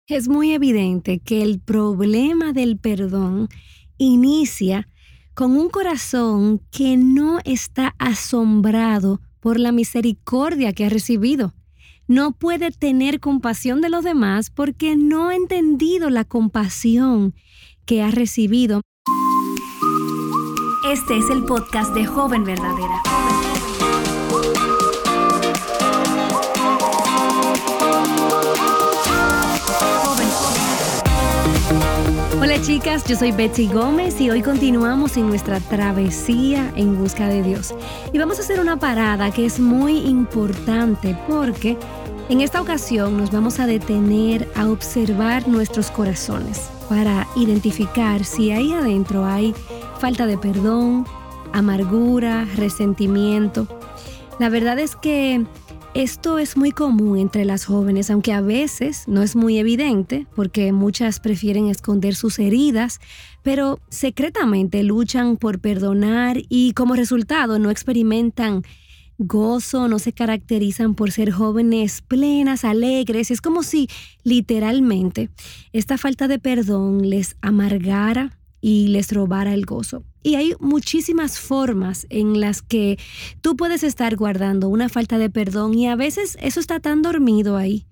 Es muy evidente que el problema del perdón inicia con un corazón que no está asombrado por la misericordia que ha recibido. No puede tener compasión de los demás porque no ha entendido la compasión que ha recibido. Este es el podcast de Joven Verdadera. Hola chicas, yo soy Betsy Gómez y hoy continuamos en nuestra travesía en busca de Dios. Y vamos a hacer una parada que es muy importante porque en esta ocasión nos vamos a detener a observar nuestros corazones para identificar si ahí adentro hay falta de perdón, amargura, resentimiento. La verdad es que esto es muy común entre las jóvenes, aunque a veces no es muy evidente porque muchas prefieren esconder sus heridas, pero secretamente luchan por perdonar y como resultado no experimentan gozo, no se caracterizan por ser jóvenes plenas, alegres. Es como si literalmente esta falta de perdón les amargara y les robara el gozo. Y hay muchísimas formas en las que tú puedes estar guardando una falta de perdón y a veces eso está tan dormido ahí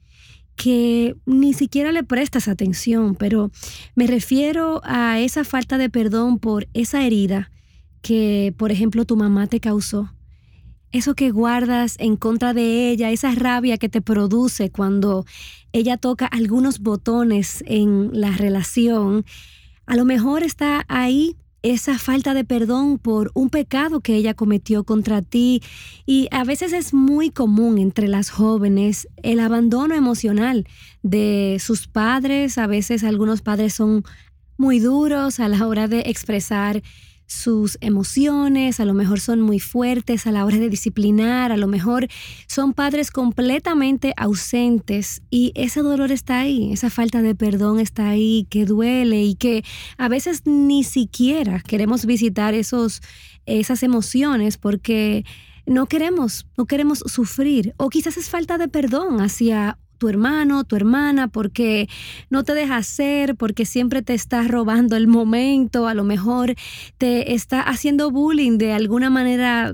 que ni siquiera le prestas atención, pero me refiero a esa falta de perdón por esa herida que, por ejemplo, tu mamá te causó. Eso que guardas en contra de ella, esa rabia que te produce cuando ella toca algunos botones en la relación. A lo mejor está ahí esa falta de perdón por un pecado que ella cometió contra ti. Y a veces es muy común entre las jóvenes el abandono emocional de sus padres. A veces algunos padres son muy duros a la hora de expresar sus emociones, a lo mejor son muy fuertes a la hora de disciplinar, a lo mejor son padres completamente ausentes y ese dolor está ahí, esa falta de perdón está ahí, que duele y que a veces ni siquiera queremos visitar esas emociones porque no queremos sufrir, o quizás es falta de perdón hacia tu hermano, tu hermana, porque no te deja hacer, porque siempre te está robando el momento, a lo mejor te está haciendo bullying de alguna manera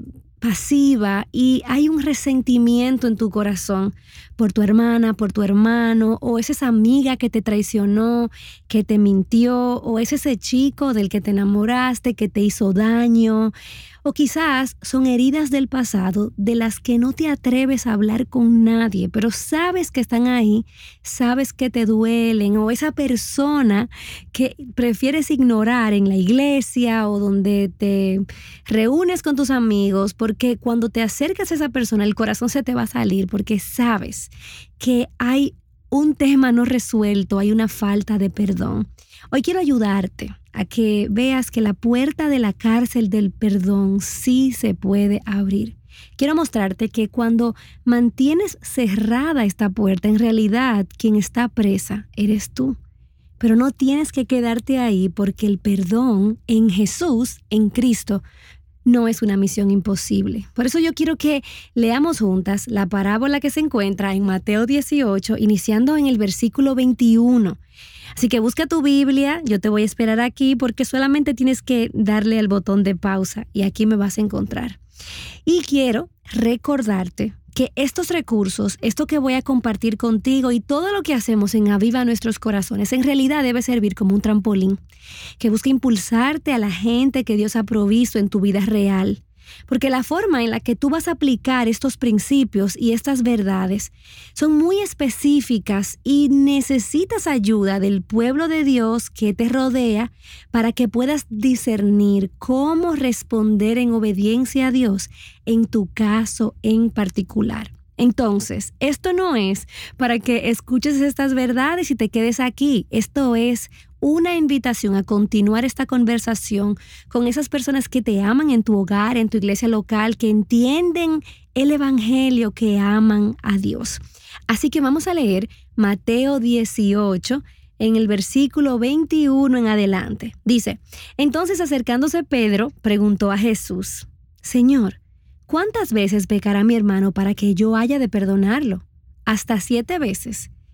pasiva y hay un resentimiento en tu corazón por tu hermana, por tu hermano, o es esa amiga que te traicionó, que te mintió, o es ese chico del que te enamoraste, que te hizo daño. O quizás son heridas del pasado de las que no te atreves a hablar con nadie, pero sabes que están ahí, sabes que te duelen, o esa persona que prefieres ignorar en la iglesia o donde te reúnes con tus amigos, porque cuando te acercas a esa persona el corazón se te va a salir porque sabes que hay un tema no resuelto, hay una falta de perdón. Hoy quiero ayudarte a que veas que la puerta de la cárcel del perdón sí se puede abrir. Quiero mostrarte que cuando mantienes cerrada esta puerta, en realidad quien está presa eres tú. Pero no tienes que quedarte ahí porque el perdón en Jesús, en Cristo, no es una misión imposible. Por eso yo quiero que leamos juntas la parábola que se encuentra en Mateo 18, iniciando en el versículo 21. Así que busca tu Biblia, yo te voy a esperar aquí porque solamente tienes que darle al botón de pausa y aquí me vas a encontrar. Y quiero recordarte que estos recursos, esto que voy a compartir contigo y todo lo que hacemos en Aviva Nuestros Corazones, en realidad debe servir como un trampolín que busca impulsarte a la gente que Dios ha provisto en tu vida real. Porque la forma en la que tú vas a aplicar estos principios y estas verdades son muy específicas y necesitas ayuda del pueblo de Dios que te rodea para que puedas discernir cómo responder en obediencia a Dios en tu caso en particular. Entonces, esto no es para que escuches estas verdades y te quedes aquí. Esto es una invitación a continuar esta conversación con esas personas que te aman en tu hogar, en tu iglesia local, que entienden el evangelio, que aman a Dios. Así que vamos a leer Mateo 18 en el versículo 21 en adelante. Dice: entonces acercándose Pedro, preguntó a Jesús: Señor, ¿cuántas veces pecará mi hermano para que yo haya de perdonarlo? ¿Hasta 7 veces?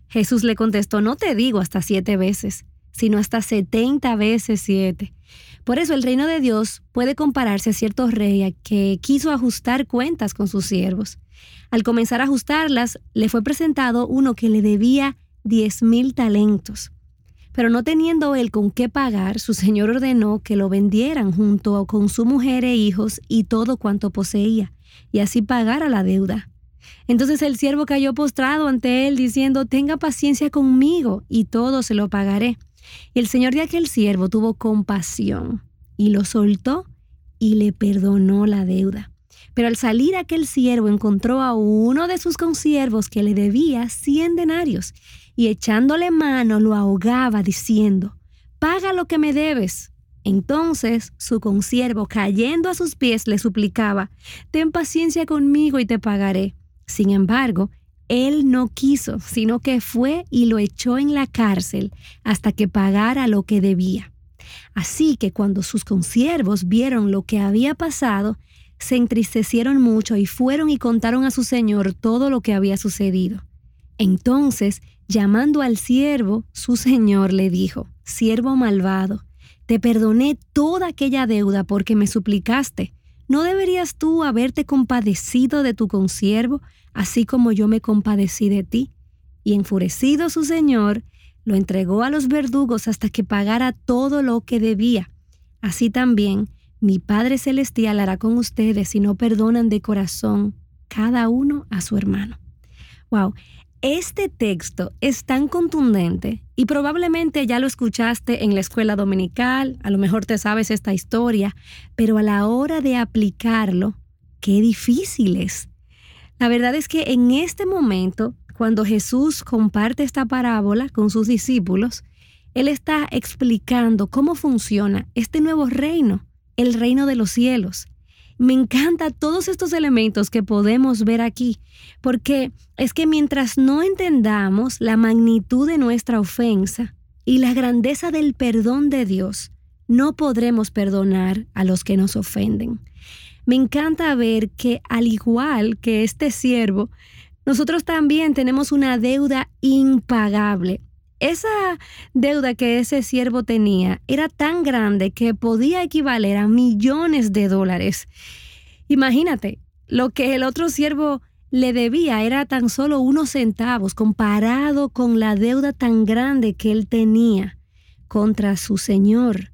Jesús le contestó, no te digo hasta 7 veces, sino hasta 70 veces 7. Por eso el reino de Dios puede compararse a cierto rey que quiso ajustar cuentas con sus siervos. Al comenzar a ajustarlas, le fue presentado uno que le debía 10,000 talentos. Pero no teniendo él con qué pagar, su señor ordenó que lo vendieran junto con su mujer e hijos y todo cuanto poseía, y así pagara la deuda. Entonces el siervo cayó postrado ante él, diciendo, tenga paciencia conmigo, y todo se lo pagaré. Y el señor de aquel siervo tuvo compasión, y lo soltó, y le perdonó la deuda. Pero al salir aquel siervo encontró a uno de sus consiervos que le debía 100 denarios, y echándole mano lo ahogaba, diciendo, paga lo que me debes. Entonces su consiervo, cayendo a sus pies, le suplicaba, ten paciencia conmigo y te pagaré. Sin embargo, él no quiso, sino que fue y lo echó en la cárcel hasta que pagara lo que debía. Así que cuando sus consiervos vieron lo que había pasado, se entristecieron mucho y fueron y contaron a su señor todo lo que había sucedido. Entonces, llamando al siervo, su señor le dijo, siervo malvado, te perdoné toda aquella deuda porque me suplicaste. ¿No deberías tú haberte compadecido de tu consiervo, así como yo me compadecí de ti? Y enfurecido su señor, lo entregó a los verdugos hasta que pagara todo lo que debía. Así también, mi Padre Celestial hará con ustedes si no perdonan de corazón cada uno a su hermano. Wow, este texto es tan contundente y probablemente ya lo escuchaste en la escuela dominical, a lo mejor te sabes esta historia, pero a la hora de aplicarlo, qué difícil es. La verdad es que en este momento, cuando Jesús comparte esta parábola con sus discípulos, Él está explicando cómo funciona este nuevo reino, el reino de los cielos. Me encantan todos estos elementos que podemos ver aquí, porque es que mientras no entendamos la magnitud de nuestra ofensa y la grandeza del perdón de Dios, no podremos perdonar a los que nos ofenden. Me encanta ver que al igual que este siervo, nosotros también tenemos una deuda impagable. Esa deuda que ese siervo tenía era tan grande que podía equivaler a millones de dólares. Imagínate, lo que el otro siervo le debía era tan solo unos centavos comparado con la deuda tan grande que él tenía contra su señor.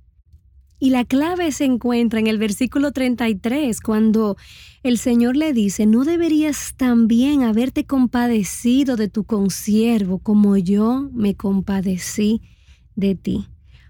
Y la clave se encuentra en el versículo 33, cuando el Señor le dice, ¿no deberías también haberte compadecido de tu consiervo como yo me compadecí de ti?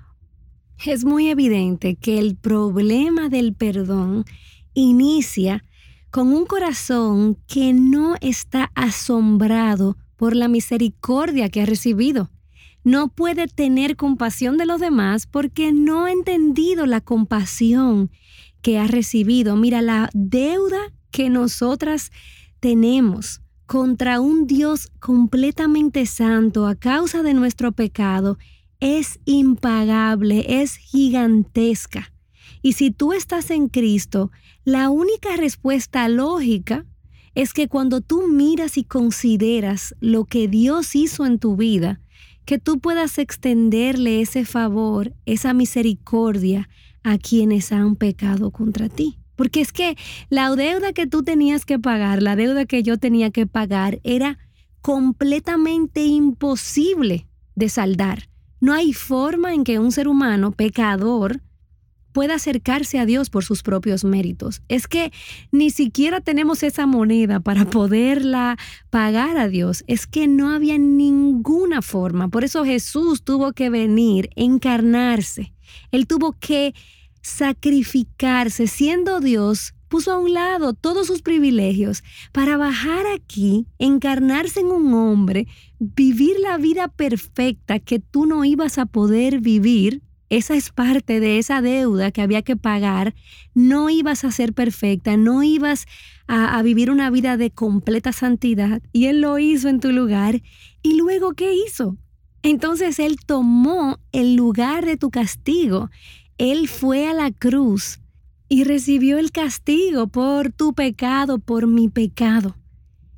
Es muy evidente que el problema del perdón inicia con un corazón que no está asombrado por la misericordia que ha recibido. No puede tener compasión de los demás porque no ha entendido la compasión que ha recibido. Mira, la deuda que nosotras tenemos contra un Dios completamente santo a causa de nuestro pecado es impagable, es gigantesca. Y si tú estás en Cristo, la única respuesta lógica es que cuando tú miras y consideras lo que Dios hizo en tu vida, que tú puedas extenderle ese favor, esa misericordia a quienes han pecado contra ti. Porque es que la deuda que tú tenías que pagar, la deuda que yo tenía que pagar, era completamente imposible de saldar. No hay forma en que un ser humano pecador pueda acercarse a Dios por sus propios méritos. Es que ni siquiera tenemos esa moneda para poderla pagar a Dios. Es que no había ninguna forma. Por eso Jesús tuvo que venir, encarnarse. Él tuvo que sacrificarse. Siendo Dios, puso a un lado todos sus privilegios para bajar aquí, encarnarse en un hombre, vivir la vida perfecta que tú no ibas a poder vivir. Esa es parte de esa deuda que había que pagar. No ibas a ser perfecta, no ibas a vivir una vida de completa santidad. Y Él lo hizo en tu lugar. ¿Y luego qué hizo? Entonces Él tomó el lugar de tu castigo. Él fue a la cruz y recibió el castigo por tu pecado, por mi pecado.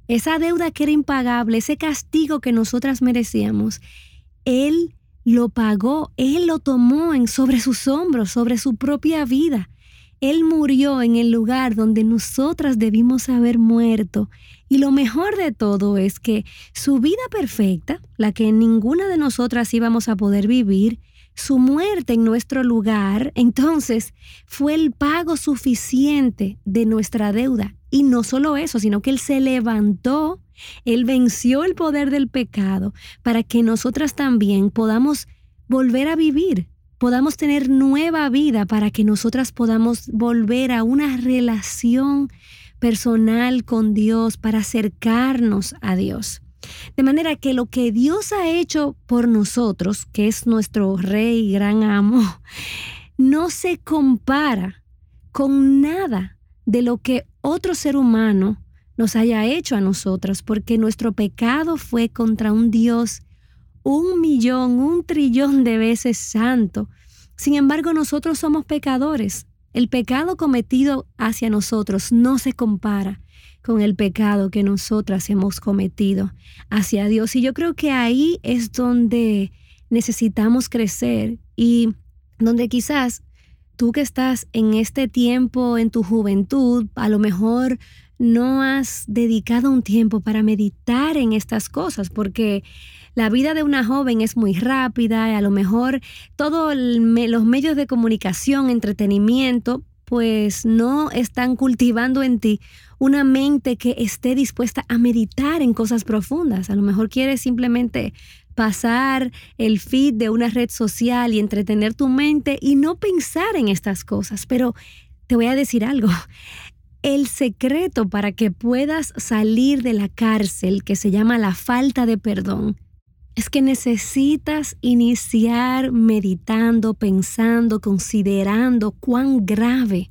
esa deuda que era impagable, ese castigo que nosotras merecíamos, Él lo pagó, Él lo tomó sobre sus hombros, sobre su propia vida. Él murió en el lugar donde nosotras debimos haber muerto. Y lo mejor de todo es que su vida perfecta, la que ninguna de nosotras íbamos a poder vivir, su muerte en nuestro lugar, entonces fue el pago suficiente de nuestra deuda. Y no solo eso, sino que Él se levantó, Él venció el poder del pecado para que nosotras también podamos volver a vivir, podamos tener nueva vida, para que nosotras podamos volver a una relación personal con Dios, para acercarnos a Dios. De manera que lo que Dios ha hecho por nosotros, que es nuestro Rey y gran amo, no se compara con nada de lo que otro ser humano nos haya hecho a nosotras, porque nuestro pecado fue contra un Dios 1.000.000, 1.000.000.000 de veces santo. Sin embargo, nosotros somos pecadores. El pecado cometido hacia nosotros no se compara con el pecado que nosotras hemos cometido hacia Dios. Y yo creo que ahí es donde necesitamos crecer, y donde quizás tú que estás en este tiempo, en tu juventud, a lo mejor no has dedicado un tiempo para meditar en estas cosas, porque la vida de una joven es muy rápida y a lo mejor todos los medios de comunicación, entretenimiento, pues no están cultivando en ti una mente que esté dispuesta a meditar en cosas profundas. A lo mejor quieres simplemente pasar el feed de una red social y entretener tu mente y no pensar en estas cosas. Pero te voy a decir algo. El secreto para que puedas salir de la cárcel, que se llama la falta de perdón, es que necesitas iniciar meditando, pensando, considerando cuán grave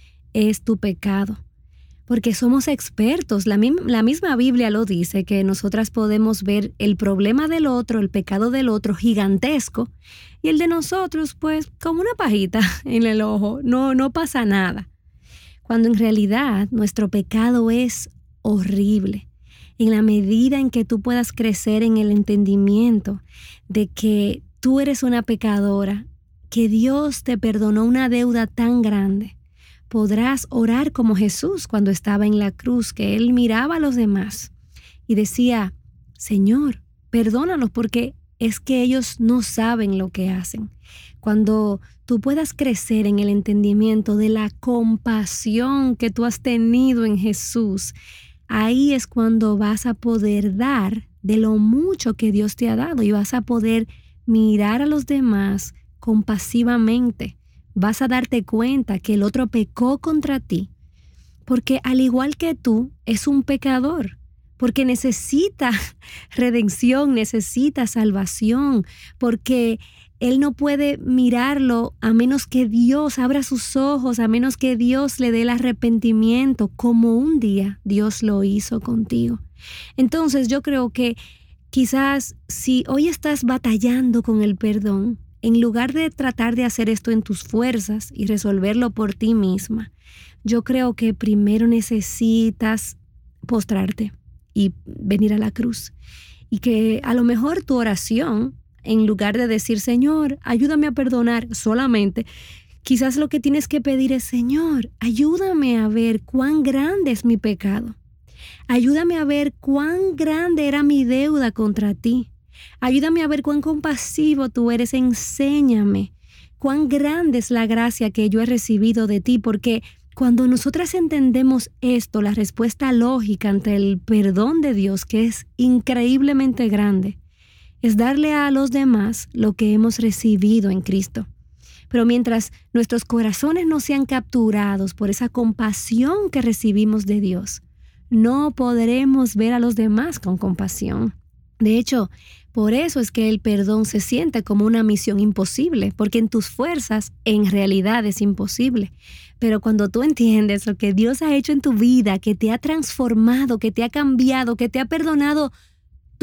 es tu pecado. Porque somos expertos. La misma Biblia lo dice, que nosotras podemos ver el problema del otro, el pecado del otro gigantesco, y el de nosotros pues como una pajita en el ojo. No pasa nada. Cuando en realidad nuestro pecado es horrible. En la medida en que tú puedas crecer en el entendimiento de que tú eres una pecadora, que Dios te perdonó una deuda tan grande, podrás orar como Jesús cuando estaba en la cruz, que Él miraba a los demás y decía: Señor, perdónalos porque es que ellos no saben lo que hacen. Cuando tú puedas crecer en el entendimiento de la compasión que tú has tenido en Jesús, ahí es cuando vas a poder dar de lo mucho que Dios te ha dado y vas a poder mirar a los demás compasivamente. Vas a darte cuenta que el otro pecó contra ti, porque al igual que tú, es un pecador, porque necesita redención, necesita salvación, porque él no puede mirarlo a menos que Dios abra sus ojos, a menos que Dios le dé el arrepentimiento, como un día Dios lo hizo contigo. Entonces yo creo que quizás si hoy estás batallando con el perdón, en lugar de tratar de hacer esto en tus fuerzas y resolverlo por ti misma, yo creo que primero necesitas postrarte y venir a la cruz. Y que a lo mejor tu oración, en lugar de decir: Señor, ayúdame a perdonar solamente, quizás lo que tienes que pedir es: Señor, ayúdame a ver cuán grande es mi pecado. Ayúdame a ver cuán grande era mi deuda contra ti. Ayúdame a ver cuán compasivo tú eres. Enséñame cuán grande es la gracia que yo he recibido de ti, porque cuando nosotras entendemos esto, la respuesta lógica ante el perdón de Dios, que es increíblemente grande, es darle a los demás lo que hemos recibido en Cristo. Pero mientras nuestros corazones no sean capturados por esa compasión que recibimos de Dios, no podremos ver a los demás con compasión. De hecho, por eso es que el perdón se siente como una misión imposible, porque en tus fuerzas en realidad es imposible. Pero cuando tú entiendes lo que Dios ha hecho en tu vida, que te ha transformado, que te ha cambiado, que te ha perdonado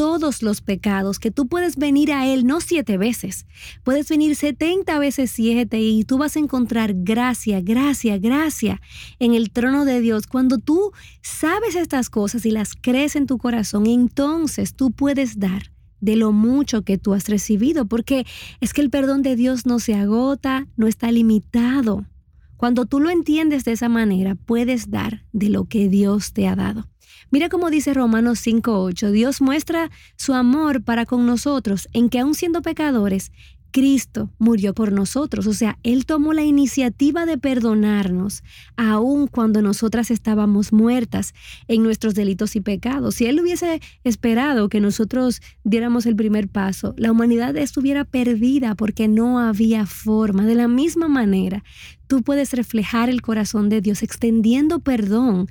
todos los pecados, que tú puedes venir a Él no 7 veces, puedes venir 70 veces 7 y tú vas a encontrar gracia en el trono de Dios. Cuando tú sabes estas cosas y las crees en tu corazón, entonces tú puedes dar de lo mucho que tú has recibido, porque es que el perdón de Dios no se agota, no está limitado. Cuando tú lo entiendes de esa manera, puedes dar de lo que Dios te ha dado. Mira cómo dice Romanos 5:8, Dios muestra su amor para con nosotros en que aun siendo pecadores, Cristo murió por nosotros. O sea, Él tomó la iniciativa de perdonarnos, aun cuando nosotras estábamos muertas en nuestros delitos y pecados. Si Él hubiese esperado que nosotros diéramos el primer paso, la humanidad estuviera perdida porque no había forma. De la misma manera, tú puedes reflejar el corazón de Dios extendiendo perdón,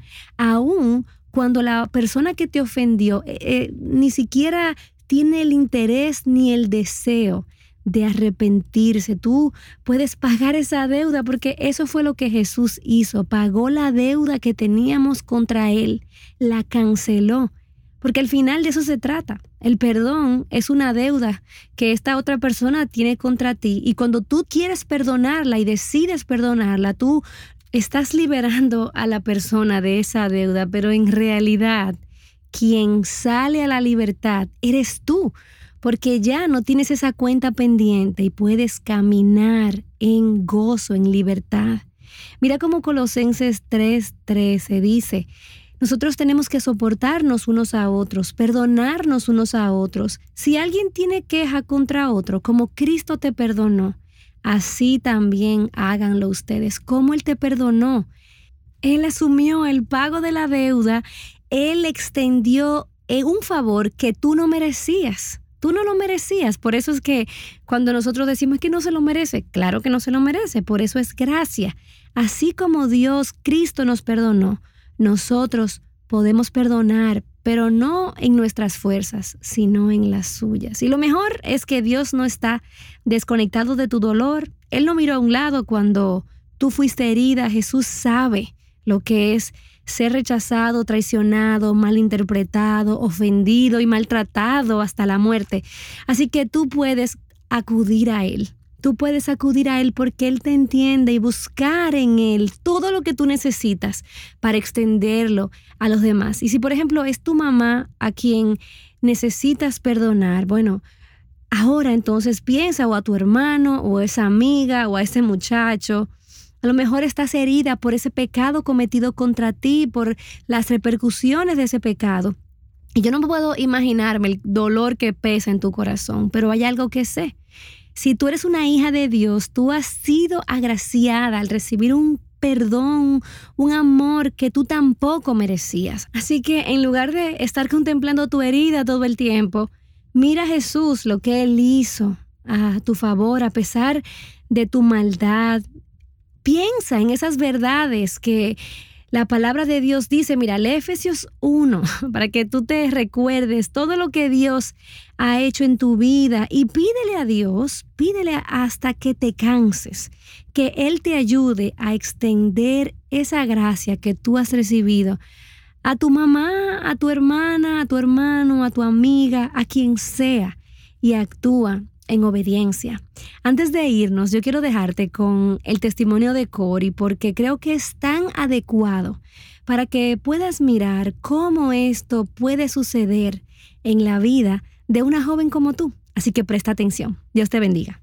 aun cuando la persona que te ofendió ni siquiera tiene el interés ni el deseo de arrepentirse. Tú puedes pagar esa deuda porque eso fue lo que Jesús hizo. Pagó la deuda que teníamos contra Él, la canceló. Porque al final de eso se trata. El perdón es una deuda que esta otra persona tiene contra ti. Y cuando tú quieres perdonarla y decides perdonarla, tú estás liberando a la persona de esa deuda. Pero en realidad, quien sale a la libertad eres tú. Porque ya no tienes esa cuenta pendiente y puedes caminar en gozo, en libertad. Mira cómo Colosenses 3:13 dice, nosotros tenemos que soportarnos unos a otros, perdonarnos unos a otros. Si alguien tiene queja contra otro, como Cristo te perdonó, así también háganlo ustedes. Como Él te perdonó, Él asumió el pago de la deuda, Él extendió un favor que tú no merecías. Tú no lo merecías, por eso es que cuando nosotros decimos que no se lo merece, claro que no se lo merece, por eso es gracia. Así como Dios, Cristo nos perdonó, nosotros podemos perdonar, pero no en nuestras fuerzas, sino en las suyas. Y lo mejor es que Dios no está desconectado de tu dolor. Él no miró a un lado cuando tú fuiste herida. Jesús sabe lo que es ser rechazado, traicionado, malinterpretado, ofendido y maltratado hasta la muerte. Así que tú puedes acudir a Él. Tú puedes acudir a Él porque Él te entiende y buscar en Él todo lo que tú necesitas para extenderlo a los demás. Y si, por ejemplo, es tu mamá a quien necesitas perdonar, bueno, ahora entonces piensa o a tu hermano o a esa amiga o a ese muchacho. A lo mejor estás herida por ese pecado cometido contra ti, por las repercusiones de ese pecado. Y yo no puedo imaginarme el dolor que pesa en tu corazón, pero hay algo que sé. Si tú eres una hija de Dios, tú has sido agraciada al recibir un perdón, un amor que tú tampoco merecías. Así que en lugar de estar contemplando tu herida todo el tiempo, mira a Jesús, lo que Él hizo a tu favor, a pesar de tu maldad. Piensa en esas verdades que la palabra de Dios dice. Mira, lee Efesios 1 para que tú te recuerdes todo lo que Dios ha hecho en tu vida y pídele a Dios, pídele hasta que te canses, que Él te ayude a extender esa gracia que tú has recibido a tu mamá, a tu hermana, a tu hermano, a tu amiga, a quien sea, y actúa en obediencia. Antes de irnos, yo quiero dejarte con el testimonio de Cori porque creo que es tan adecuado para que puedas mirar cómo esto puede suceder en la vida de una joven como tú. Así que presta atención. Dios te bendiga.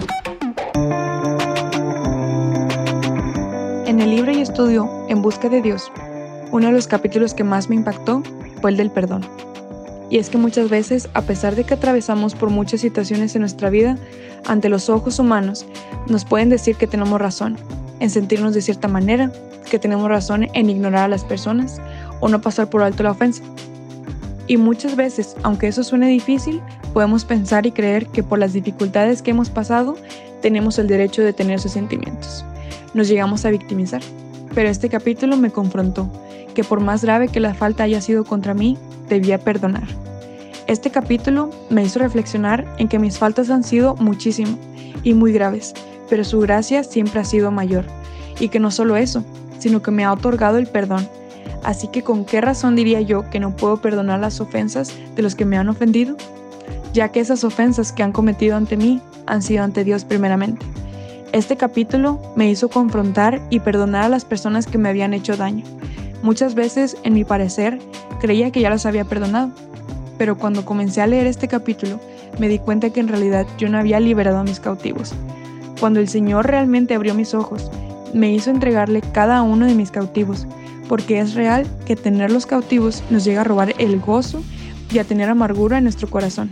En el libro y estudio En Busca de Dios, uno de los capítulos que más me impactó fue el del perdón. Y es que muchas veces, a pesar de que atravesamos por muchas situaciones en nuestra vida, ante los ojos humanos, nos pueden decir que tenemos razón en sentirnos de cierta manera, que tenemos razón en ignorar a las personas o no pasar por alto la ofensa. Y muchas veces, aunque eso suene difícil, podemos pensar y creer que por las dificultades que hemos pasado, tenemos el derecho de tener esos sentimientos. Nos llegamos a victimizar. Pero este capítulo me confrontó, que por más grave que la falta haya sido contra mí, debía perdonar. Este capítulo me hizo reflexionar en que mis faltas han sido muchísimo y muy graves, pero su gracia siempre ha sido mayor. Y que no solo eso, sino que me ha otorgado el perdón, Así que ¿con qué razón diría yo que no puedo perdonar las ofensas de los que me han ofendido? Ya que esas ofensas que han cometido ante mí han sido ante Dios primeramente. Este capítulo me hizo confrontar y perdonar a las personas que me habían hecho daño. Muchas veces, en mi parecer, creía que ya las había perdonado, pero cuando comencé a leer este capítulo, me di cuenta que en realidad yo no había liberado a mis cautivos. Cuando el Señor realmente abrió mis ojos, me hizo entregarle cada uno de mis cautivos, porque es real que tener los cautivos nos llega a robar el gozo y a tener amargura en nuestro corazón.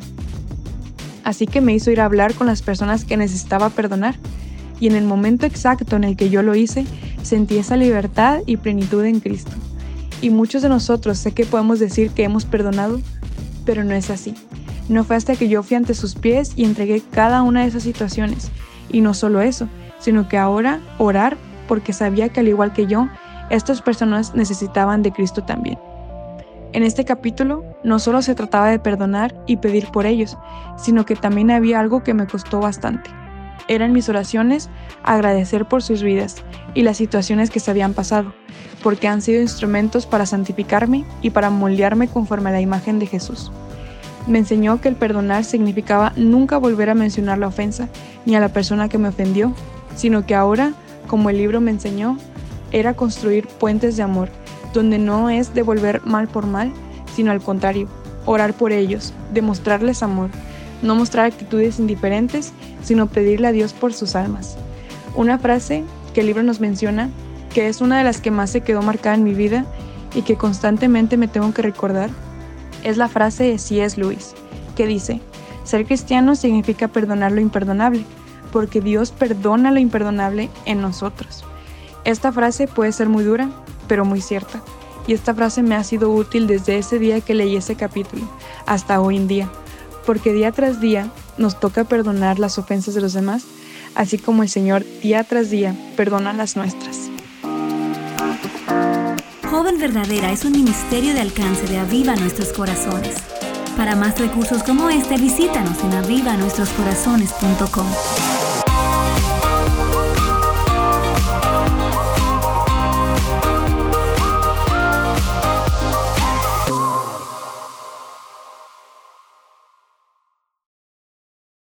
Así que me hizo ir a hablar con las personas que necesitaba perdonar, y en el momento exacto en el que yo lo hice, sentí esa libertad y plenitud en Cristo. Y muchos de nosotros sé que podemos decir que hemos perdonado, pero no es así. No fue hasta que yo fui ante sus pies y entregué cada una de esas situaciones. Y no solo eso, sino que ahora orar porque sabía que al igual que yo, estas personas necesitaban de Cristo también. En este capítulo no solo se trataba de perdonar y pedir por ellos, sino que también había algo que me costó bastante. Eran mis oraciones agradecer por sus vidas y las situaciones que se habían pasado, porque han sido instrumentos para santificarme y para moldearme conforme a la imagen de Jesús. Me enseñó que el perdonar significaba nunca volver a mencionar la ofensa ni a la persona que me ofendió, sino que ahora, como el libro me enseñó, era construir puentes de amor, donde no es devolver mal por mal, sino al contrario, orar por ellos, demostrarles amor, no mostrar actitudes indiferentes, sino pedirle a Dios por sus almas. Una frase que el libro nos menciona, que es una de las que más se quedó marcada en mi vida y que constantemente me tengo que recordar, es la frase de C.S. Lewis, que dice: ser cristiano significa perdonar lo imperdonable, porque Dios perdona lo imperdonable en nosotros. Esta frase puede ser muy dura, pero muy cierta, y esta frase me ha sido útil desde ese día que leí ese capítulo, hasta hoy en día, porque día tras día nos toca perdonar las ofensas de los demás, así como el Señor día tras día perdona las nuestras. Joven Verdadera es un ministerio de alcance de Aviva Nuestros Corazones. Para más recursos como este, visítanos en avivanuestroscorazones.com.